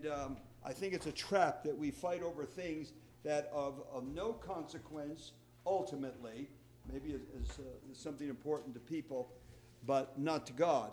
I think it's a trap that we fight over things that of no consequence ultimately, maybe is something important to people, but not to God.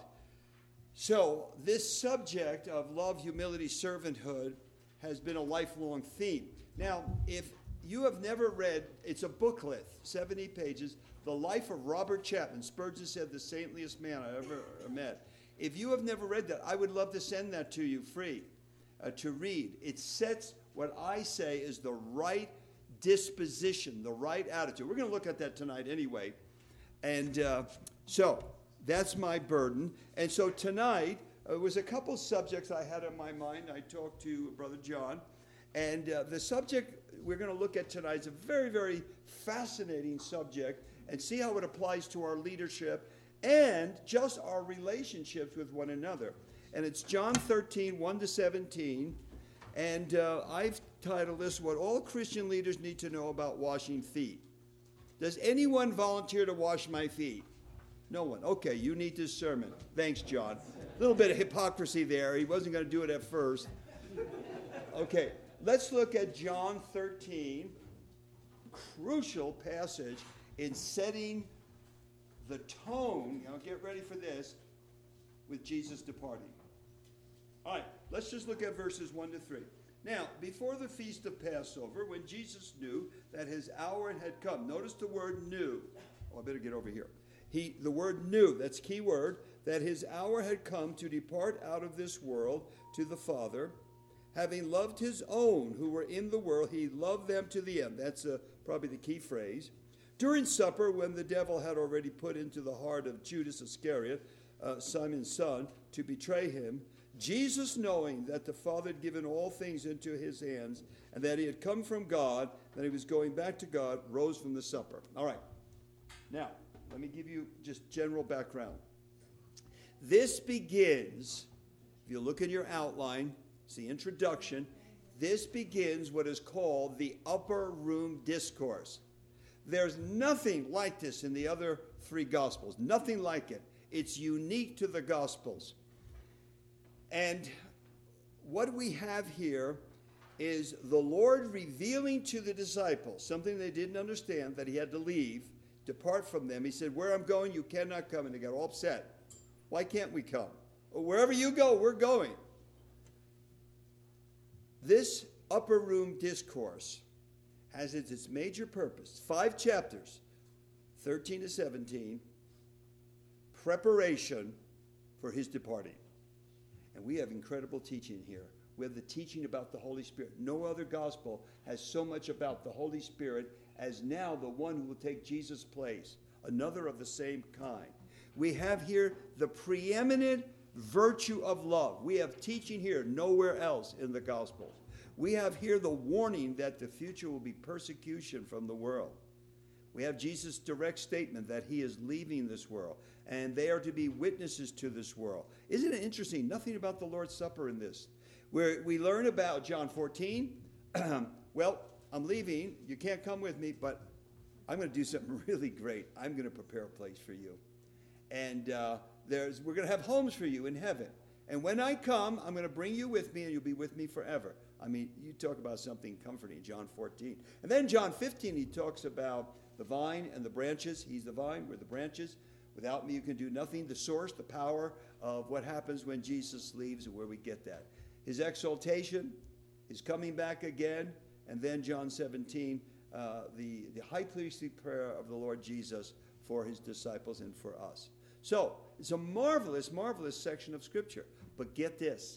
So this subject of love, humility, servanthood has been a lifelong theme. Now, if you have never read, it's a booklet, 70 pages, The Life of Robert Chapman. Spurgeon said the saintliest man I ever met. If you have never read that, I would love to send that to you free to read. It sets what I say is the right disposition, the right attitude. We're going to look at that tonight anyway. And so that's my burden. And so tonight, it was a couple subjects I had in my mind. I talked to Brother John. And the subject we're going to look at tonight is a very, very fascinating subject and see how it applies to our leadership and just our relationships with one another. And it's John 13, 1 to 17. And I've titled this, What All Christian Leaders Need to Know About Washing Feet. Does anyone volunteer to wash my feet? No one. Okay, you need this sermon. Thanks, John. A little bit of hypocrisy there. He wasn't going to do it at first. Okay, let's look at John 13. Crucial passage in setting the tone. Get ready for this, with Jesus departing. All right, let's just look at verses 1 to 3. Now, before the feast of Passover, when Jesus knew that his hour had come, notice the word knew. Oh, I better get over here. The word knew, that's key word, that his hour had come to depart out of this world to the Father. Having loved his own who were in the world, he loved them to the end. That's probably the key phrase. During supper, when the devil had already put into the heart of Judas Iscariot, Simon's son, to betray him, Jesus, knowing that the Father had given all things into his hands, and that he had come from God, that he was going back to God, rose from the supper. All right. Now, let me give you just general background. This begins, if you look in your outline, it's the introduction. This begins what is called the upper room discourse. There's nothing like this in the other three Gospels. Nothing like it. It's unique to the Gospels. And what we have here is the Lord revealing to the disciples something they didn't understand, that he had to leave, depart from them. He said, where I'm going, you cannot come. And they got all upset. Why can't we come? Well, wherever you go, we're going. This upper room discourse has its major purpose. 5 chapters, 13 to 17, preparation for his departing. And we have incredible teaching here. We have the teaching about the Holy Spirit. No other gospel has so much about the Holy Spirit as now the one who will take Jesus' place, another of the same kind. We have here the preeminent virtue of love. We have teaching here nowhere else in the Gospels. We have here the warning that the future will be persecution from the world. We have Jesus' direct statement that he is leaving this world, and they are to be witnesses to this world. Isn't it interesting? Nothing about the Lord's Supper in this. Where we learn about John 14. Well, I'm leaving. You can't come with me, but I'm going to do something really great. I'm going to prepare a place for you. And we're going to have homes for you in heaven. And when I come, I'm going to bring you with me, and you'll be with me forever. I mean, you talk about something comforting, John 14. And then John 15, he talks about the vine and the branches. He's the vine, we're the branches. Without me, you can do nothing. The source, the power of what happens when Jesus leaves and where we get that. His exaltation, his coming back again, and then John 17, the high priestly prayer of the Lord Jesus for his disciples and for us. So, it's a marvelous, marvelous section of Scripture. But get this.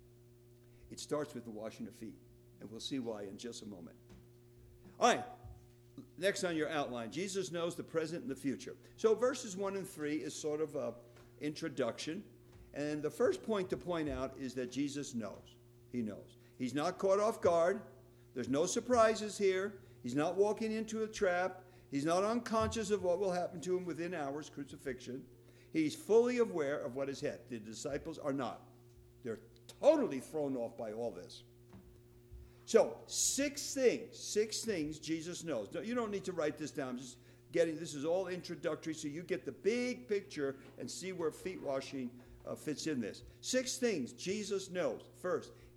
It starts with the washing of feet. And we'll see why in just a moment. All right. Next on your outline, Jesus knows the present and the future. So verses 1 and 3 is sort of an introduction. And the first point to point out is that Jesus knows. He knows. He's not caught off guard. There's no surprises here. He's not walking into a trap. He's not unconscious of what will happen to him within hours, crucifixion. He's fully aware of what is ahead. The disciples are not. They're totally thrown off by all this. So, 6 things Jesus knows. You don't need to write this down. Just this is all introductory, so you get the big picture and see where feet washing fits in this. 6 things Jesus knows. First,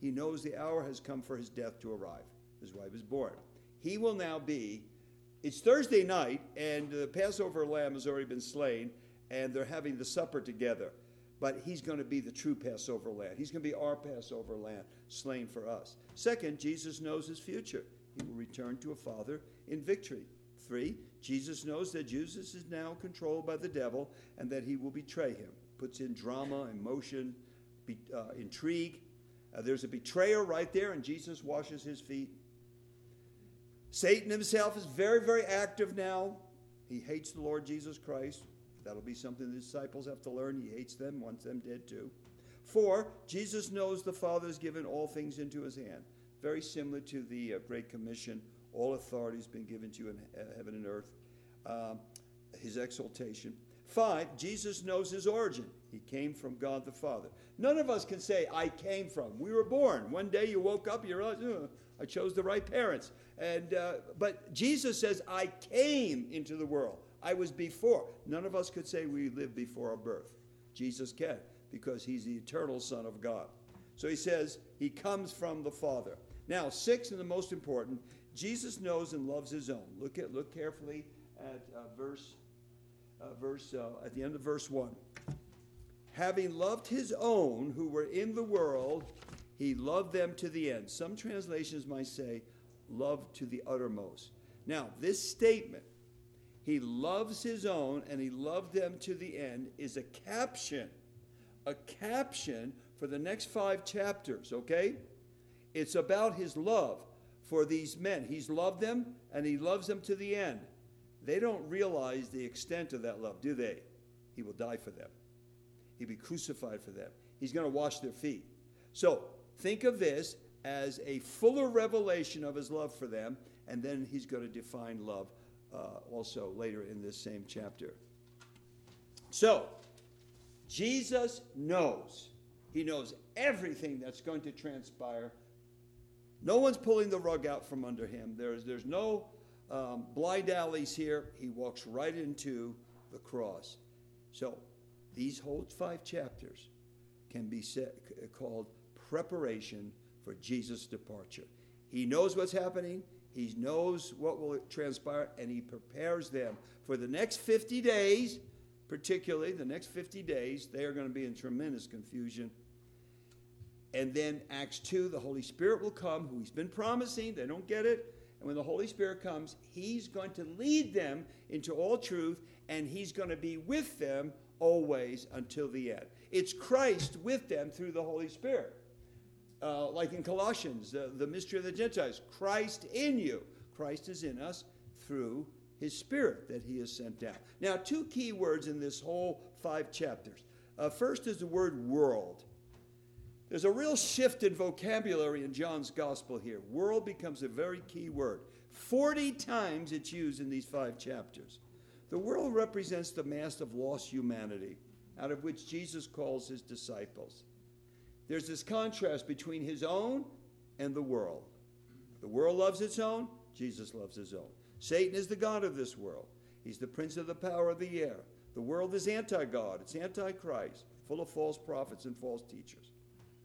He knows the hour has come for his death to arrive. This is why he was born. He will now be, it's Thursday night, and the Passover lamb has already been slain, and they're having the supper together. But he's going to be the true Passover lamb. He's going to be our Passover lamb, slain for us. Second, Jesus knows his future. He will return to a Father in victory. 3, Jesus knows that Jesus is now controlled by the devil and that he will betray him. Puts in drama, emotion, intrigue. There's a betrayer right there, and Jesus washes his feet. Satan himself is very, very active now. He hates the Lord Jesus Christ. That'll be something the disciples have to learn. He hates them, wants them dead too. 4, Jesus knows the Father has given all things into his hand. Very similar to the Great Commission. All authority has been given to you in heaven and earth. His exaltation. 5, Jesus knows his origin. He came from God the Father. None of us can say, I came from. We were born. One day you woke up, you realized, I chose the right parents. But Jesus says, I came into the world. I was before. None of us could say we lived before our birth. Jesus can, because he's the eternal Son of God. So he says he comes from the Father. Now, 6, and the most important, Jesus knows and loves his own. Look carefully at at the end of verse 1. Having loved his own who were in the world, he loved them to the end. Some translations might say, loved to the uttermost. Now, this statement, he loves his own and he loved them to the end, is a caption for the next 5 chapters, okay? It's about his love for these men. He's loved them and he loves them to the end. They don't realize the extent of that love, do they? He will die for them. He'll be crucified for them. He's going to wash their feet. So think of this as a fuller revelation of his love for them, and then he's going to define love also later in this same chapter. So Jesus knows. He knows everything that's going to transpire. No one's pulling the rug out from under him. There's no blind alleys here. He walks right into the cross. So these whole 5 chapters can be called preparation for Jesus' departure. He knows what's happening. He knows what will transpire, and he prepares them for the next 50 days, particularly the next 50 days. They are going to be in tremendous confusion. And then Acts 2, the Holy Spirit will come, who he's been promising. They don't get it. And when the Holy Spirit comes, he's going to lead them into all truth, and he's going to be with them always until the end. It's Christ with them through the Holy Spirit. Like in Colossians, the mystery of the Gentiles, Christ in you. Christ is in us through his Spirit that he has sent down. Now, 2 key words in this whole 5 chapters. First is the word world. There's a real shift in vocabulary in John's gospel here. World becomes a very key word. 40 times it's used in these 5 chapters. The world represents the mass of lost humanity, out of which Jesus calls his disciples. There's this contrast between his own and the world. The world loves its own, Jesus loves his own. Satan is the god of this world. He's the prince of the power of the air. The world is anti-God, it's anti-Christ, full of false prophets and false teachers.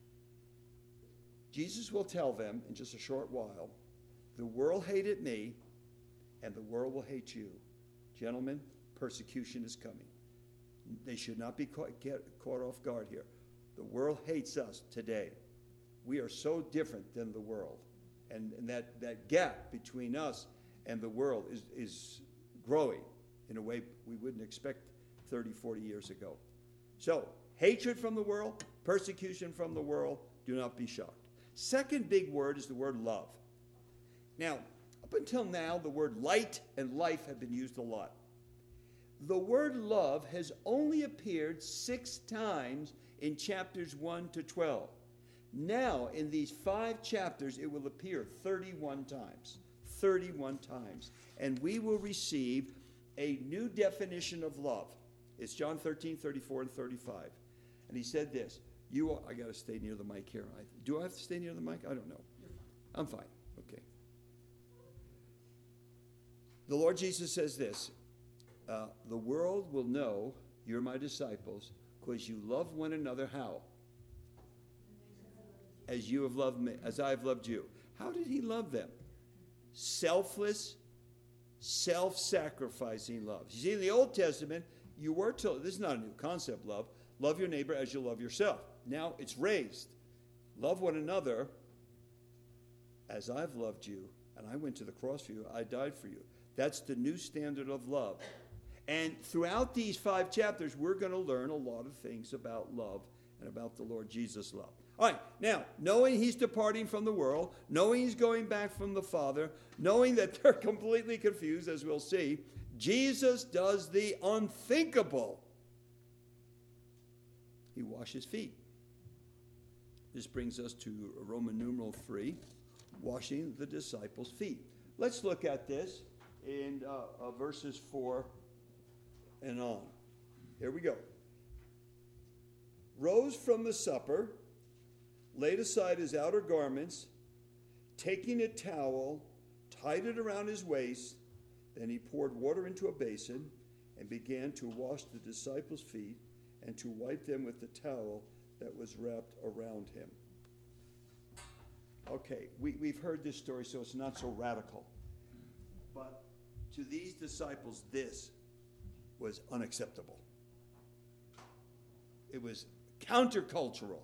Jesus will tell them in just a short while, the world hated me, and the world will hate you. Gentlemen, persecution is coming. They should not be caught off guard here. The world hates us today. We are so different than the world. And that gap between us and the world is growing in a way we wouldn't expect 30, 40 years ago. So, hatred from the world, persecution from the world, do not be shocked. Second big word is the word love. Now, up until now, the word light and life have been used a lot. The word love has only appeared 6 times in chapters 1 to 12. Now, in these 5 chapters, it will appear 31 times. 31 times. And we will receive a new definition of love. It's John 13, 34, and 35. And he said this. I got to stay near the mic here. Do I have to stay near the mic? I don't know. I'm fine. Okay. The Lord Jesus says this. The world will know you're my disciples because you love one another how? as you have loved me, as I have loved you. How did he love them? Selfless, self-sacrificing love. You see, in the Old Testament, you were told, this is not a new concept, love your neighbor as you love yourself. Now it's raised. Love one another as I've loved you, and I went to the cross for you, I died for you. That's the new standard of love. And throughout these 5 chapters, we're going to learn a lot of things about love and about the Lord Jesus' love. All right, now, knowing he's departing from the world, knowing he's going back from the Father, knowing that they're completely confused, as we'll see, Jesus does the unthinkable. He washes feet. This brings us to Roman numeral 3, washing the disciples' feet. Let's look at this in verses 4 and on. Here we go. Rose from the supper, laid aside his outer garments, taking a towel, tied it around his waist. Then he poured water into a basin and began to wash the disciples' feet and to wipe them with the towel that was wrapped around him. Okay, we've heard this story, so it's not so radical. But to these disciples, this was unacceptable. It was countercultural.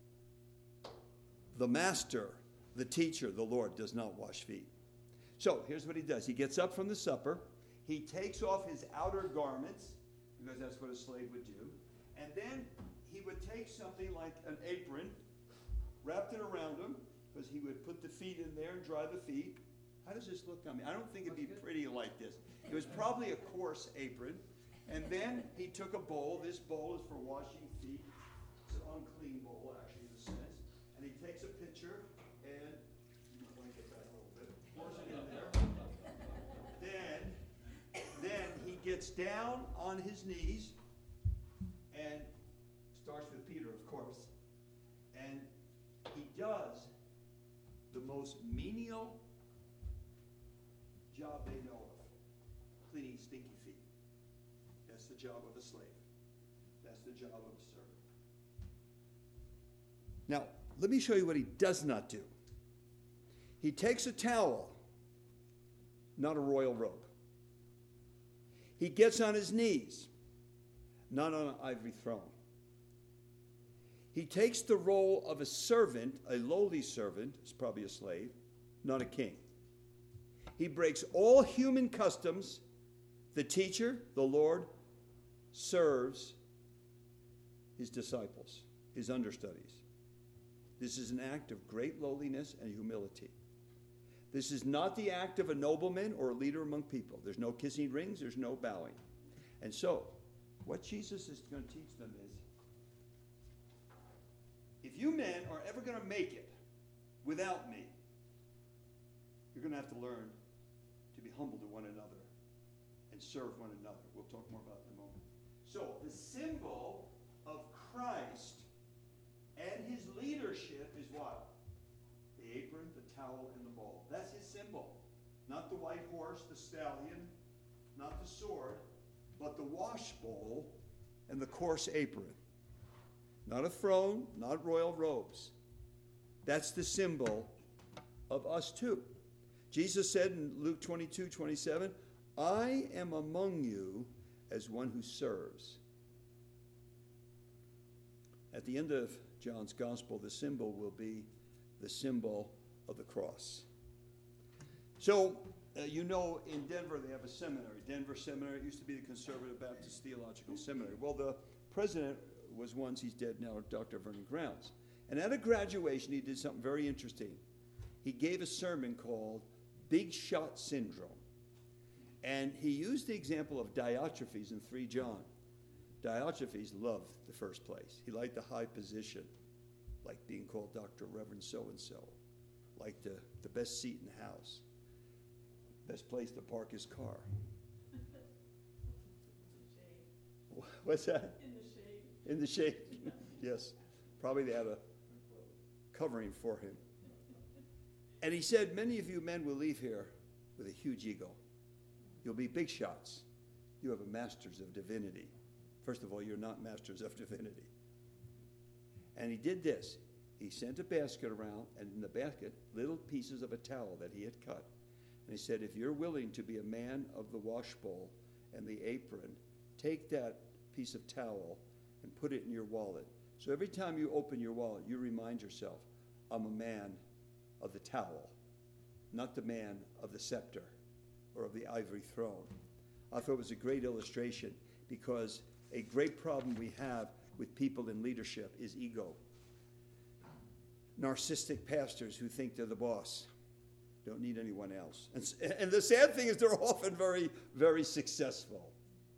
The master, the teacher, the Lord, does not wash feet. So here's what he does. He gets up from the supper. He takes off his outer garments, because that's what a slave would do. And then he would take something like an apron, wrapped it around him, because he would put the feet in there and dry the feet. How does this look on me? I don't think it'd be pretty like this. It was probably a coarse apron. And then he took a bowl. This bowl is for washing feet. It's an unclean bowl, actually, in a sense. And he takes a pitcher and, you might want to get that a little bit, pours it in there. Then he gets down on his knees and starts with Peter, of course. And he does the most menial job they know of, cleaning stinky feet. That's the job of a slave. That's the job of a servant. Now, let me show you what he does not do. He takes a towel, not a royal robe. He gets on his knees, not on an ivory throne. He takes the role of a servant, a lowly servant, it's probably a slave, not a king. He breaks all human customs. The teacher, the Lord, serves his disciples, his understudies. This is an act of great lowliness and humility. This is not the act of a nobleman or a leader among people. There's no kissing rings, there's no bowing. And so, what Jesus is going to teach them is, if you men are ever going to make it without me, you're going to have to learn to be humble to one another and serve one another. We'll talk more about it in a moment. So the symbol of Christ and his leadership is what? The apron, the towel, and the bowl. That's his symbol. Not the white horse, the stallion, not the sword, but the wash bowl and the coarse apron. Not a throne, not royal robes. That's the symbol of us too. Jesus said in Luke 22:27, I am among you as one who serves. At the end of John's gospel, the symbol will be the symbol of the cross. So, you know, in Denver they have a seminary. Denver Seminary. It used to be the Conservative Baptist Theological Seminary. Well, the president was once, he's dead now, Dr. Vernon Grounds. And at a graduation, he did something very interesting. He gave a sermon called Big Shot Syndrome. And he used the example of Diotrephes in 3 John. Diotrephes loved the first place. He liked the high position, like being called Dr. Reverend so-and-so, like the best seat in the house, best place to park his car. What's that? In the shade. Yes. Probably they had a covering for him. And he said, many of you men will leave here with a huge ego. You'll be big shots. You have a masters of divinity. First of all, you're not masters of divinity. And he did this. he sent a basket around, and in the basket, little pieces of a towel that he had cut. And he said, if you're willing to be a man of the wash bowl and the apron, take that piece of towel and put it in your wallet. So every time you open your wallet, you remind yourself, I'm a man of the towel, not the man of the scepter or of the ivory throne. I thought it was a great illustration, because a great problem we have with people in leadership is ego. Narcissistic pastors who think they're the boss, don't need anyone else. And the sad thing is they're often very, very successful.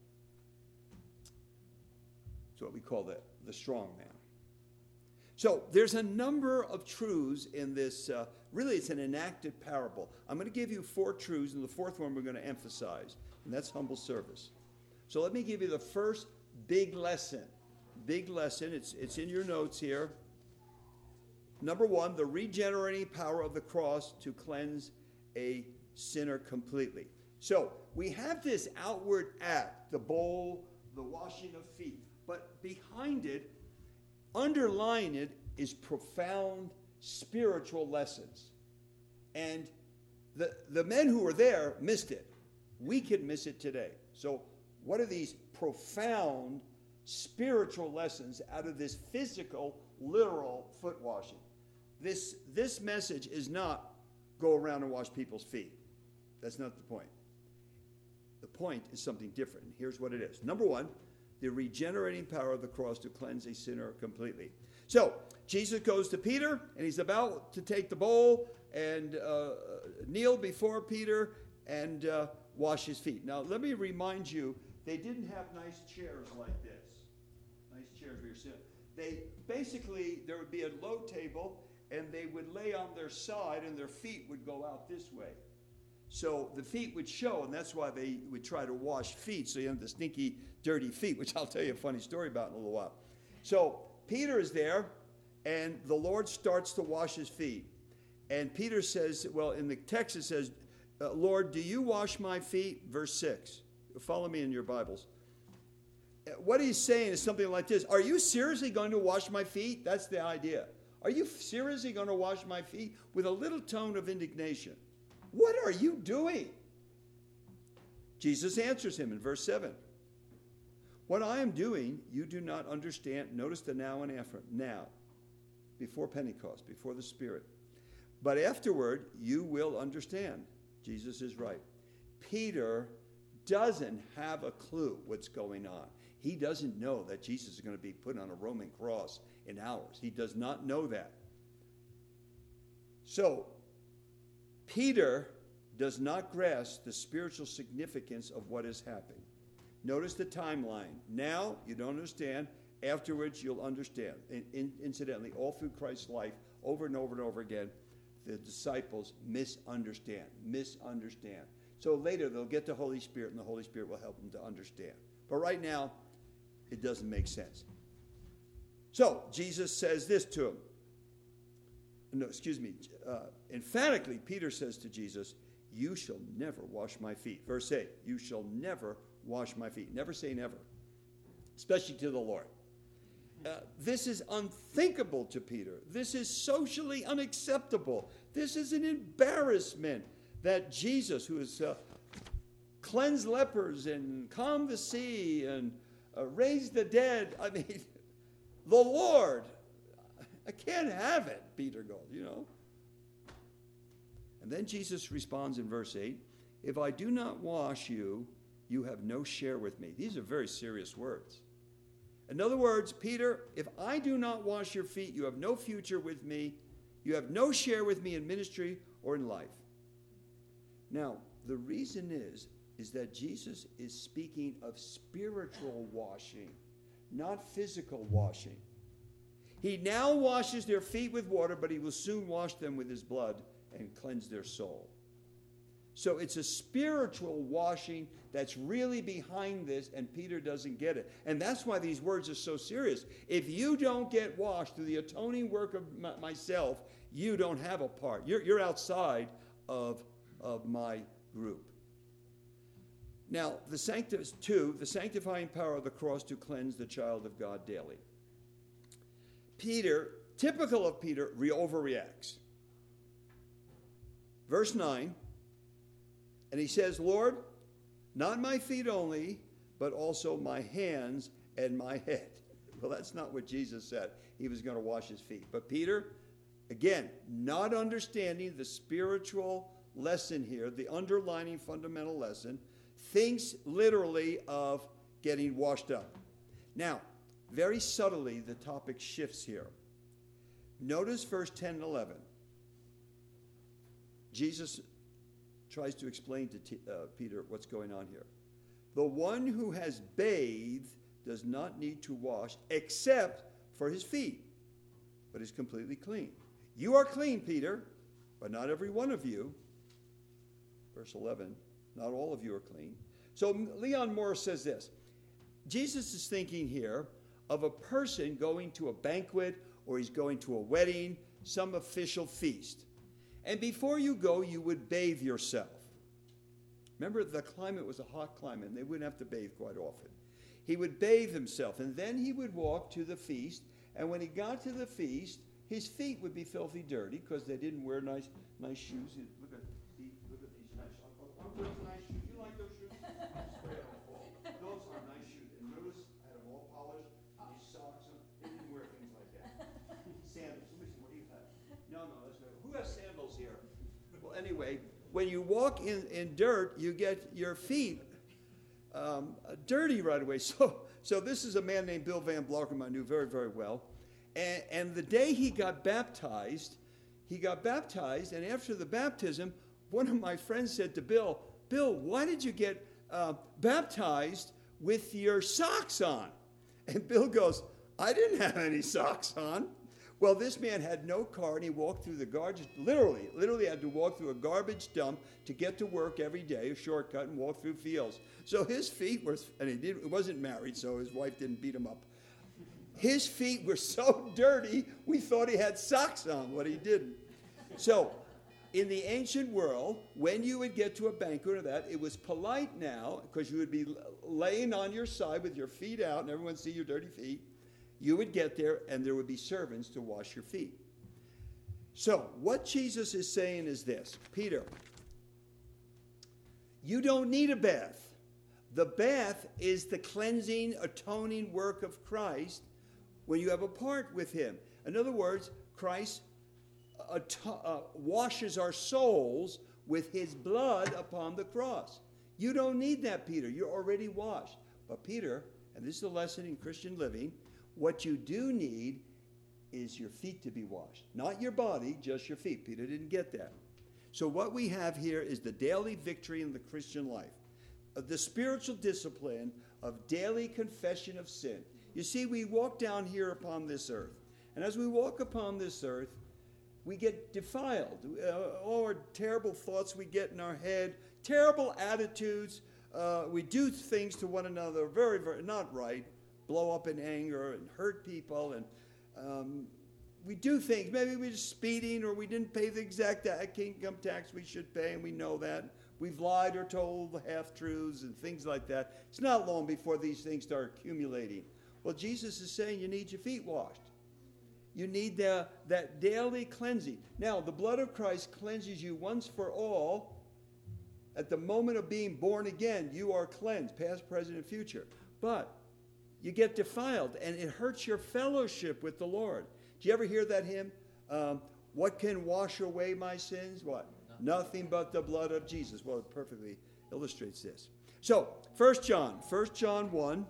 It's what we call the strong man. So there's a number of truths in this. Really, it's an enacted parable. I'm going to give you 4 truths, and the fourth one we're going to emphasize, and that's humble service. So let me give you the first big lesson. Big lesson. It's in your notes here. Number 1, the regenerating power of the cross to cleanse a sinner completely. So we have this outward act, the bowl, the washing of feet, but behind it, underlying it, is profound spiritual lessons. And the men who were there missed it. We can miss it today. So what are these profound spiritual lessons out of this physical, literal foot washing? This message is not go around and wash people's feet. That's not the point. The point is something different. And here's what it is. Number 1, the regenerating power of the cross to cleanse a sinner completely. So Jesus goes to Peter, and he's about to take the bowl and kneel before Peter and wash his feet. Now, let me remind you, they didn't have nice chairs like this. Nice chairs where you're sitting. There would be a low table, and they would lay on their side, and their feet would go out this way. So the feet would show, and that's why they would try to wash feet, so you have the stinky, dirty feet, which I'll tell you a funny story about in a little while. So Peter is there, and the Lord starts to wash his feet. And Peter says, well, in the text it says, Lord, do you wash my feet? Verse 6. Follow me in your Bibles. What he's saying is something like this. Are you seriously going to wash my feet? That's the idea. Are you seriously going to wash my feet? With a little tone of indignation. What are you doing? Jesus answers him in verse 7. What I am doing, you do not understand. Notice the now and after. Now, before Pentecost, before the Spirit. But afterward, you will understand. Jesus is right. Peter doesn't have a clue what's going on. He doesn't know that Jesus is going to be put on a Roman cross in hours. He does not know that. So, Peter does not grasp the spiritual significance of what is happening. Notice the timeline. Now, you don't understand. Afterwards, you'll understand. Incidentally, all through Christ's life, over and over and over again, the disciples misunderstand. So later, they'll get the Holy Spirit, and the Holy Spirit will help them to understand. But right now, it doesn't make sense. So, Jesus says this to him. Emphatically, Peter says to Jesus, you shall never wash my feet. Verse 8, you shall never wash my feet. Never say never, especially to the Lord. This is unthinkable to Peter. This is socially unacceptable. This is an embarrassment that Jesus, who has cleansed lepers and calmed the sea and raised the dead, I mean, the Lord, I can't have it, Peter goes, And then Jesus responds in verse 8, if I do not wash you, you have no share with me. These are very serious words. In other words, Peter, if I do not wash your feet, you have no future with me. You have no share with me in ministry or in life. Now, the reason is that Jesus is speaking of spiritual washing, not physical washing. He now washes their feet with water, but he will soon wash them with his blood and cleanse their soul. So it's a spiritual washing that's really behind this, and Peter doesn't get it. And that's why these words are so serious. If you don't get washed through the atoning work of myself, you don't have a part. You're outside of my group. Now, the sanctifying power of the cross to cleanse the child of God daily. Peter typical of Peter, overreacts. Verse 9, and he says, Lord, not my feet only, but also my hands and my head. Well, that's not what Jesus said. He was going to wash his feet. But Peter, again, not understanding the spiritual lesson here, the underlining fundamental lesson, thinks literally of getting washed up. Now, very subtly, the topic shifts here. Notice verse 10 and 11. Jesus tries to explain to Peter what's going on here. The one who has bathed does not need to wash except for his feet, but is completely clean. You are clean, Peter, but not every one of you. Verse 11, not all of you are clean. So Leon Morris says this. Jesus is thinking here of a person going to a banquet or he's going to a wedding, some official feast. And before you go, you would bathe yourself. Remember, the climate was a hot climate, and they wouldn't have to bathe quite often. He would bathe himself, and then he would walk to the feast. And when he got to the feast, his feet would be filthy dirty because they didn't wear nice shoes. Look at these nice shoes. You like those shoes? Those are nice shoes. And notice I had them all polished. These socks. They didn't wear things like that. Sandals. Listen, what do you have? No, that's good. Who has sandals here? Well, anyway, when you walk in dirt, you get your feet dirty right away. So this is a man named Bill Van Blarkum I knew very, very well. And the day he got baptized, and after the baptism, one of my friends said to Bill, why did you get baptized with your socks on? And Bill goes, I didn't have any socks on. Well, this man had no car, and he walked through the garbage, literally had to walk through a garbage dump to get to work every day, a shortcut, and walk through fields. So his feet were, and he wasn't married, so his wife didn't beat him up. His feet were so dirty, we thought he had socks on, but he didn't. So, in the ancient world, when you would get to a banquet or that, it was polite now, because you would be laying on your side with your feet out, and everyone would see your dirty feet. You would get there, and there would be servants to wash your feet. So, what Jesus is saying is this. Peter, you don't need a bath. The bath is the cleansing, atoning work of Christ when you have a part with him. In other words, Christ washes our souls with his blood upon the cross. You don't need that, Peter. You're already washed. But Peter, and this is a lesson in Christian living, what you do need is your feet to be washed. Not your body, just your feet. Peter didn't get that. So what we have here is the daily victory in the Christian life. The spiritual discipline of daily confession of sin. You see, we walk down here upon this earth. And as we walk upon this earth, we get defiled. All our terrible thoughts we get in our head, terrible attitudes. We do things to one another very, very not right. Blow up in anger and hurt people, and we do things. Maybe we're just speeding, or we didn't pay the exact income tax we should pay, and we know that. We've lied or told half-truths and things like that. It's not long before these things start accumulating. Well, Jesus is saying you need your feet washed. You need that daily cleansing. Now, the blood of Christ cleanses you once for all. At the moment of being born again, you are cleansed, past, present, and future. But you get defiled, and it hurts your fellowship with the Lord. Do you ever hear that hymn? What can wash away my sins? What? Nothing but the blood of Jesus. Well, it perfectly illustrates this. So, 1 John 1,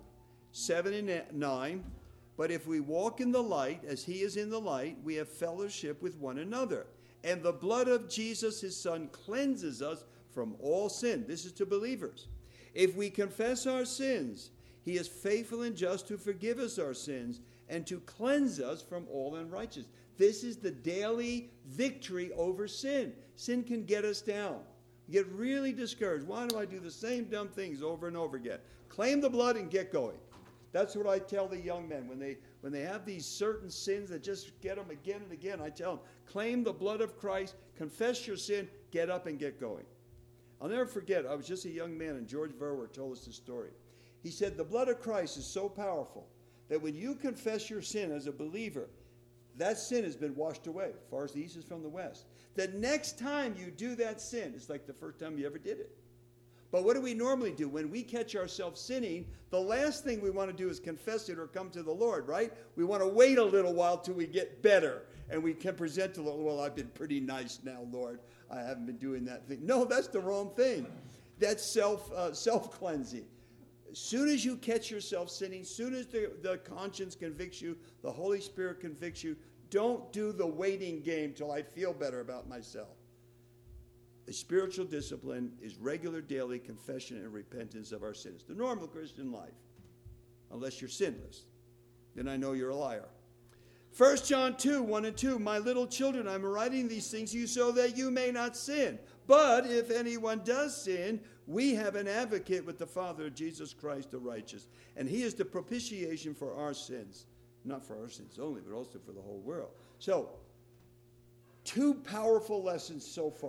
7 and 9. But if we walk in the light, as he is in the light, we have fellowship with one another. And the blood of Jesus, his son, cleanses us from all sin. This is to believers. If we confess our sins, he is faithful and just to forgive us our sins and to cleanse us from all unrighteousness. This is the daily victory over sin. Sin can get us down. We get really discouraged. Why do I do the same dumb things over and over again? Claim the blood and get going. That's what I tell the young men. When they have these certain sins that just get them again and again, I tell them, claim the blood of Christ, confess your sin, get up and get going. I'll never forget, I was just a young man, and George Verwer told us this story. He said, the blood of Christ is so powerful that when you confess your sin as a believer, that sin has been washed away, as far as the east is from the west. The next time you do that sin, it's like the first time you ever did it. But what do we normally do? When we catch ourselves sinning, the last thing we want to do is confess it or come to the Lord, right? We want to wait a little while till we get better. And we can present to the Lord, well, I've been pretty nice now, Lord. I haven't been doing that thing. No, that's the wrong thing. That's self-cleansing. As soon as you catch yourself sinning, as soon as the conscience convicts you, the Holy Spirit convicts you, don't do the waiting game till I feel better about myself. A spiritual discipline is regular daily confession and repentance of our sins. The normal Christian life, unless you're sinless. Then I know you're a liar. 1 John 2, 1 and 2, my little children, I'm writing these things to you so that you may not sin. But if anyone does sin, we have an advocate with the Father, Jesus Christ the righteous. And he is the propitiation for our sins. Not for our sins only, but also for the whole world. So, 2 powerful lessons so far.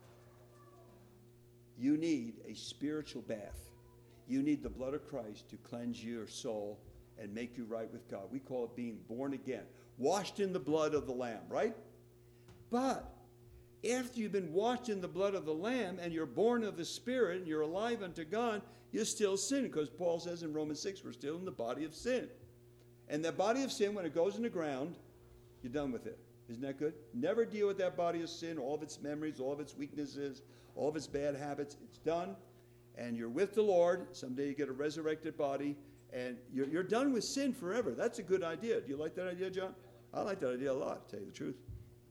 You need a spiritual bath. You need the blood of Christ to cleanse your soul and make you right with God. We call it being born again. Washed in the blood of the Lamb, right? But after you've been washed in the blood of the Lamb and you're born of the Spirit and you're alive unto God, you still sin, because Paul says in Romans 6, we're still in the body of sin. And that body of sin, when it goes in the ground, you're done with it. Isn't that good? Never deal with that body of sin, all of its memories, all of its weaknesses, all of its bad habits. It's done. And you're with the Lord. Someday you get a resurrected body. And you're done with sin forever. That's a good idea. Do you like that idea, John? I like that idea a lot, to tell you the truth.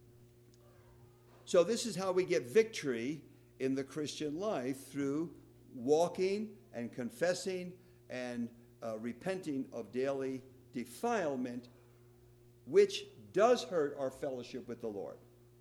So this is how we get victory in the Christian life, through walking and confessing and repenting of daily defilement, which does hurt our fellowship with the Lord.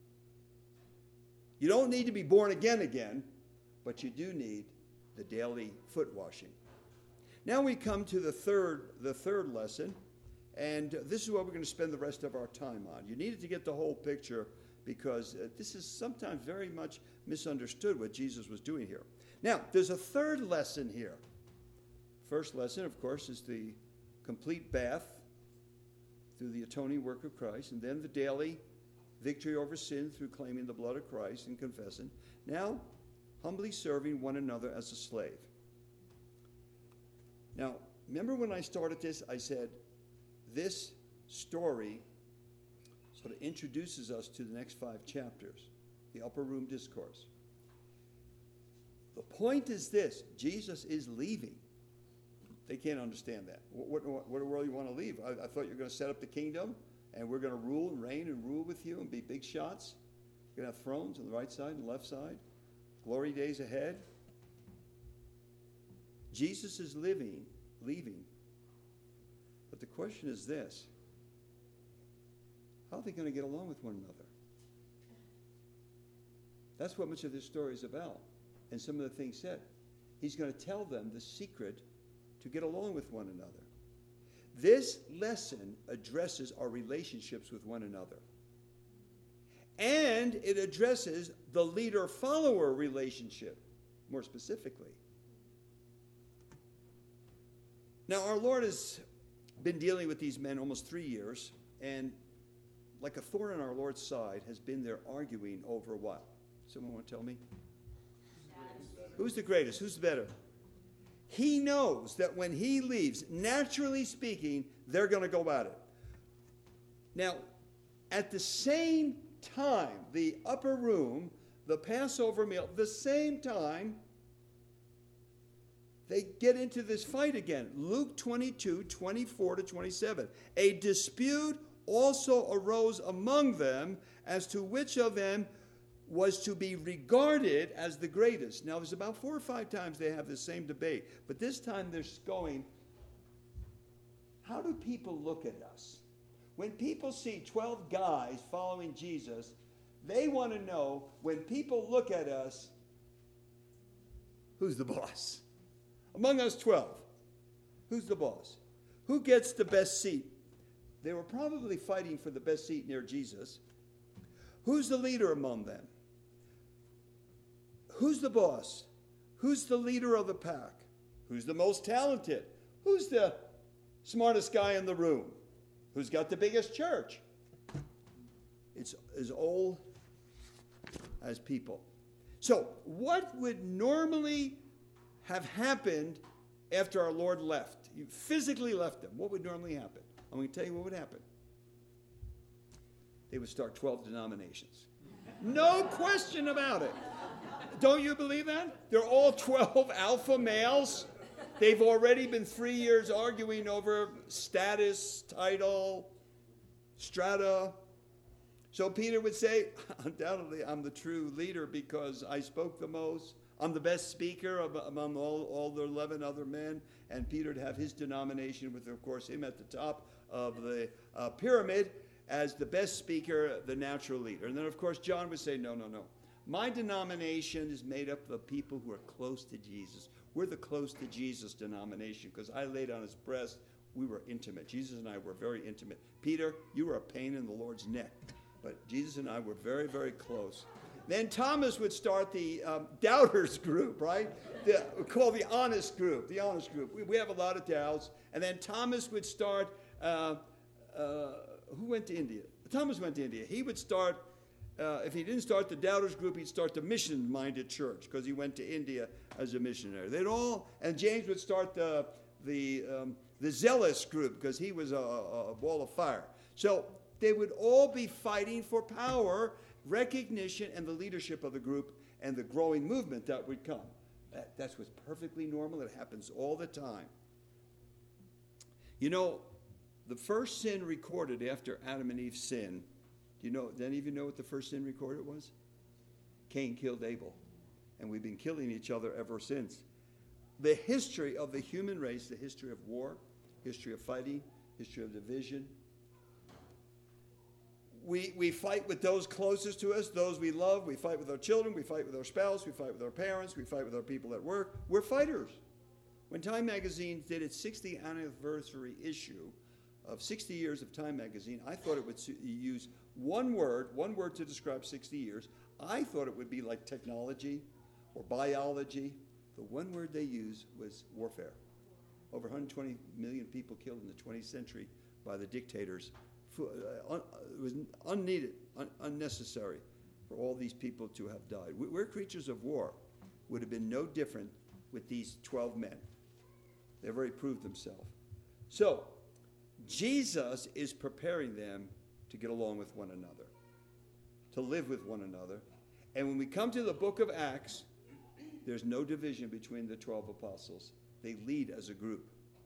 You don't need to be born again, but you do need the daily foot washing. Now we come to the third lesson, and this is what we're going to spend the rest of our time on. You needed to get the whole picture, because this is sometimes very much misunderstood what Jesus was doing here. Now, there's a third lesson here. First lesson, of course, is the complete bath through the atoning work of Christ, and then the daily victory over sin through claiming the blood of Christ and confessing. Now, humbly serving one another as a slave. Now, remember when I started this, I said this story sort of introduces us to the next 5 chapters, the upper room discourse. The point is this: Jesus is leaving. They can't understand that. What world you want to leave? I thought you were going to set up the kingdom, and we're going to rule and reign and rule with you and be big shots. We're going to have thrones on the right side and left side. Glory days ahead. Jesus is leaving. But the question is this: how are they going to get along with one another? That's what much of this story is about. And some of the things said. He's going to tell them the secret to get along with one another. This lesson addresses our relationships with one another. And it addresses the leader-follower relationship, more specifically. Now, our Lord has been dealing with these men almost 3 years, and like a thorn on our Lord's side has been there arguing over a while. Someone want to tell me? Who's the greatest? Who's the better? He knows that when he leaves, naturally speaking, they're going to go at it. Now, at the same time, the upper room, the Passover meal, the same time, they get into this fight again. Luke 22, 24 to 27. A dispute also arose among them as to which of them was to be regarded as the greatest. Now, there's about 4 or 5 times they have the same debate, but this time they're going, how do people look at us? When people see 12 guys following Jesus, they want to know, when people look at us, who's the boss? Among us 12, who's the boss? Who gets the best seat? They were probably fighting for the best seat near Jesus. Who's the leader among them? Who's the boss? Who's the leader of the pack? Who's the most talented? Who's the smartest guy in the room? Who's got the biggest church? It's as old as people. So what would normally have happened after our Lord left? He physically left them. What would normally happen? I'm going to tell you what would happen. They would start 12 denominations. No question about it. Don't you believe that? They're all 12 alpha males. They've already been 3 years arguing over status, title, strata. So Peter would say, undoubtedly, I'm the true leader because I spoke the most. I'm the best speaker among all the 11 other men. And Peter would have his denomination with, of course, him at the top of the pyramid as the best speaker, the natural leader. And then, of course, John would say, no. My denomination is made up of people who are close to Jesus. We're the close to Jesus denomination because I laid on his breast. We were intimate. Jesus and I were very intimate. Peter, you were a pain in the Lord's neck. But Jesus and I were very, very close. Then Thomas would start the doubters group, right? Called the honest group. The honest group. We have a lot of doubts. And then Thomas would start. Who went to India? Thomas went to India. He would start. If he didn't start the doubters group, he'd start the mission-minded church because he went to India as a missionary. And James would start the zealous group because he was a ball of fire. So they would all be fighting for power, recognition, and the leadership of the group and the growing movement that would come. That's what's perfectly normal. It happens all the time. You know, the first sin recorded after Adam and Eve sinned, did any of you know what the first sin recorded was? Cain killed Abel. And we've been killing each other ever since. The history of the human race, the history of war, history of fighting, history of division. We fight with those closest to us, those we love. We fight with our children. We fight with our spouse. We fight with our parents. We fight with our people at work. We're fighters. When Time Magazine did its 60th anniversary issue of 60 years of Time Magazine, I thought it would use one word to describe 60 years. I thought it would be like technology or biology. The one word they used was warfare. Over 120 million people killed in the 20th century by the dictators. It was unneeded, unnecessary for all these people to have died. We're creatures of war. Would have been no different with these 12 men. They've already proved themselves. So, Jesus is preparing them to get along with one another, to live with one another. And when we come to the book of Acts, there's no division between the 12 apostles. They lead as a group.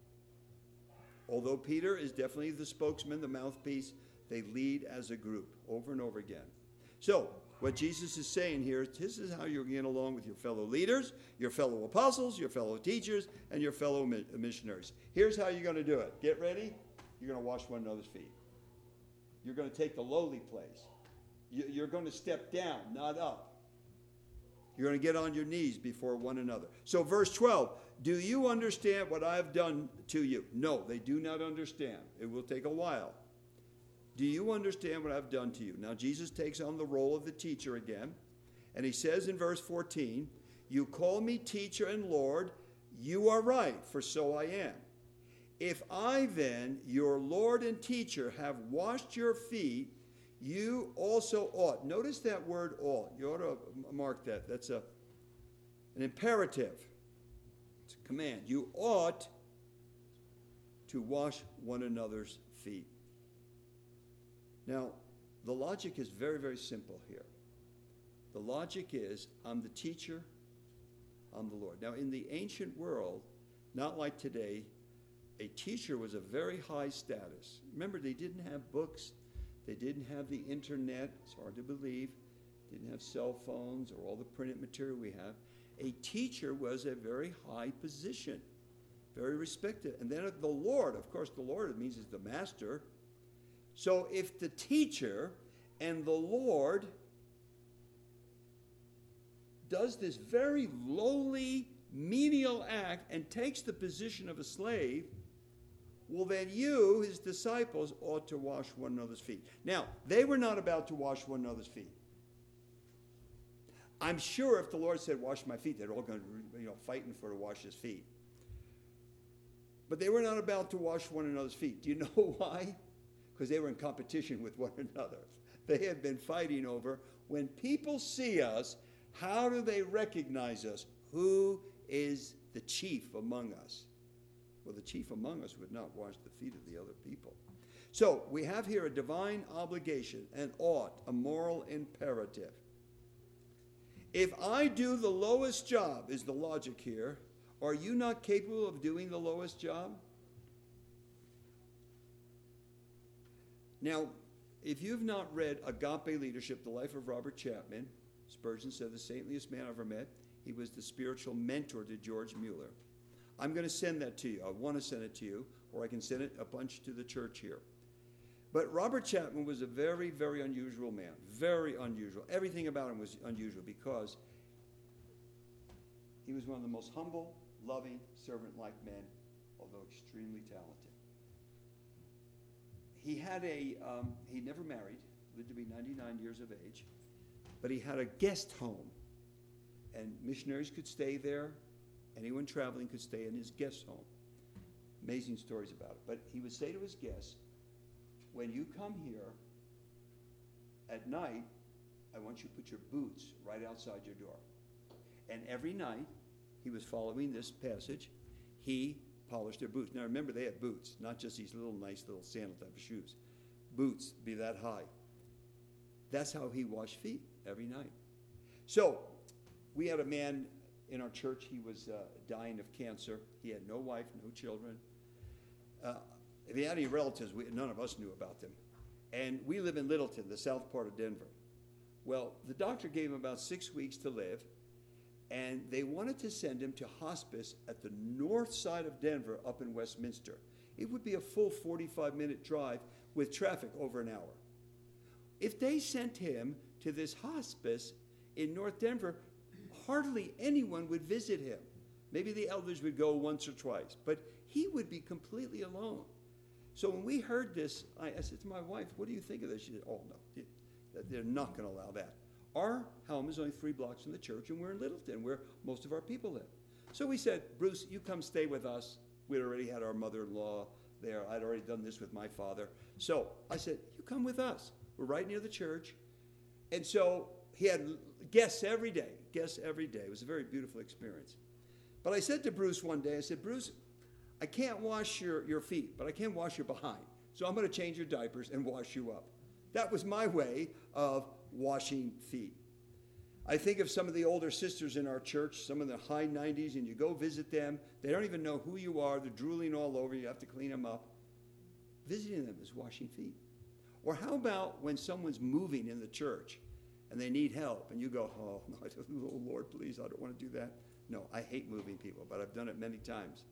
Although Peter is definitely the spokesman, the mouthpiece, they lead as a group over and over again. So, what Jesus is saying here, this is how you're getting along with your fellow leaders, your fellow apostles, your fellow teachers, and your fellow missionaries. Here's how you're going to do it. Get ready. You're going to wash one another's feet. You're going to take the lowly place. You're going to step down, not up. You're going to get on your knees before one another. So verse 12, do you understand what I have done to you? No, they do not understand. It will take a while. Do you understand what I've done to you? Now Jesus takes on the role of the teacher again. And he says in verse 14, you call me teacher and Lord. You are right, for so I am. If I then, your Lord and teacher, have washed your feet, you also ought. Notice that word ought. You ought to mark that. That's an imperative. It's a command. You ought to wash one another's feet. Now, the logic is very, very simple here. The logic is, I'm the teacher, I'm the Lord. Now, in the ancient world, not like today, a teacher was a very high status. Remember, they didn't have books. They didn't have the internet. It's hard to believe. They didn't have cell phones or all the printed material we have. A teacher was a very high position, very respected. And then the Lord, of course, the Lord, it means is the master. So if the teacher and the Lord does this very lowly, menial act and takes the position of a slave, well, then you, his disciples, ought to wash one another's feet. Now, they were not about to wash one another's feet. I'm sure if the Lord said, wash my feet, they're all going to, fighting for to wash his feet. But they were not about to wash one another's feet. Do you know why? Because they were in competition with one another. they have been fighting over. When people see us, how do they recognize us? Who is the chief among us? Well, the chief among us would not wash the feet of the other people. So we have here a divine obligation, an ought, a moral imperative. If I do the lowest job, is the logic here, are you not capable of doing the lowest job? Now, if you've not read Agape Leadership, The Life of Robert Chapman, Spurgeon said the saintliest man I ever met, he was the spiritual mentor to George Mueller. I'm going to send that to you. I want to send it to you, or I can send it a bunch to the church here. But Robert Chapman was a very, very unusual man. Very unusual. Everything about him was unusual because he was one of the most humble, loving, servant-like men, although extremely talented. He had he never married, lived to be 99 years of age, but he had a guest home. And missionaries could stay there. Anyone traveling could stay in his guest home. Amazing stories about it. But he would say to his guests, when you come here at night, I want you to put your boots right outside your door. And every night, he was following this passage, he polished their boots. Now remember, they had boots, not just these little nice little sandal type of shoes. Boots be that high. That's how he washed feet every night. So we had a man in our church. He was dying of cancer. He had no wife, no children. If he had any relatives, none of us knew about them. And we live in Littleton, the south part of Denver. Well, the doctor gave him about 6 weeks to live, and they wanted to send him to hospice at the north side of Denver up in Westminster. It would be a full 45-minute drive with traffic over an hour. If they sent him to this hospice in North Denver, hardly anyone would visit him. Maybe the elders would go once or twice, but he would be completely alone. So when we heard this, I said to my wife, what do you think of this? She said, oh, no, they're not going to allow that. Our home is only 3 blocks from the church, and we're in Littleton, where most of our people live. So we said, Bruce, you come stay with us. We'd already had our mother-in-law there. I'd already done this with my father. So I said, you come with us. We're right near the church. And so he had guests every day. It was a very beautiful experience. But I said to Bruce one day, I said, Bruce, I can't wash your feet, but I can wash your behind. So I'm going to change your diapers and wash you up. That was my way of washing feet. I think of some of the older sisters in our church, some in the high 90s, and you go visit them. They don't even know who you are. They're drooling all over. You have to clean them up. Visiting them is washing feet. Or how about when someone's moving in the church and they need help, and you go, oh, no, oh, Lord, please, I don't want to do that. No, I hate moving people, but I've done it many times.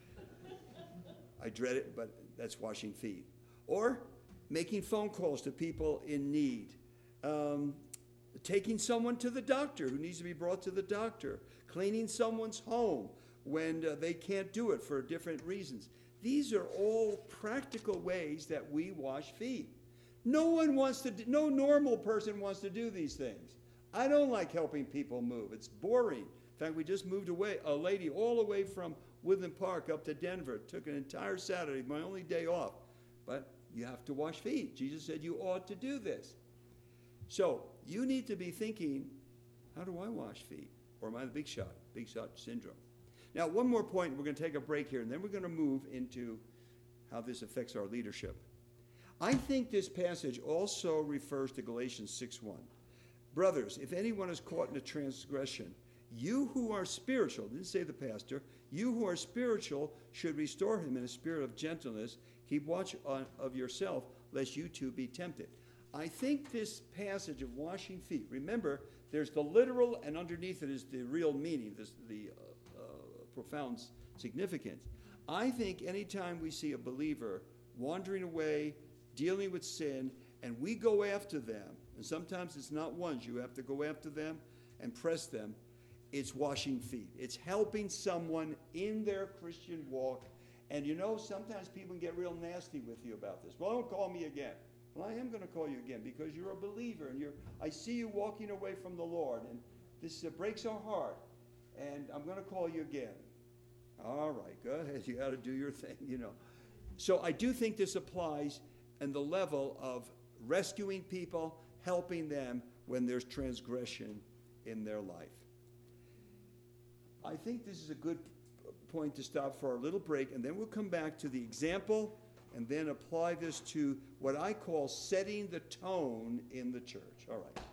I dread it, but that's washing feet. Or making phone calls to people in need. Taking someone to the doctor who needs to be brought to the doctor. Cleaning someone's home when they can't do it for different reasons. These are all practical ways that we wash feet. No normal person wants to do these things. I don't like helping people move. It's boring. In fact, we just moved a lady all the way from Woodland Park up to Denver. It took an entire Saturday, my only day off. But you have to wash feet. Jesus said you ought to do this. So you need to be thinking, how do I wash feet? Or am I the big shot syndrome? Now, one more point. We're going to take a break here, and then we're going to move into how this affects our leadership. I think this passage also refers to Galatians 6:1. Brothers, if anyone is caught in a transgression, you who are spiritual, didn't say the pastor, you who are spiritual should restore him in a spirit of gentleness. Keep watch of yourself, lest you too be tempted. I think this passage of washing feet, remember, there's the literal, and underneath it is the real meaning, the profound significance. I think anytime we see a believer wandering away, dealing with sin, and we go after them, and sometimes it's not once, you have to go after them and press them, it's washing feet. It's helping someone in their Christian walk. And you know, sometimes people get real nasty with you about this. Well, don't call me again. Well, I am going to call you again because you're a believer, and I see you walking away from the Lord, and this breaks our heart, and I'm going to call you again. All right, go ahead. You got to do your thing, you know. So I do think this applies in the level of rescuing people, helping them when there's transgression in their life. I think this is a good point to stop for our little break, and then we'll come back to the example and then apply this to what I call setting the tone in the church. All right.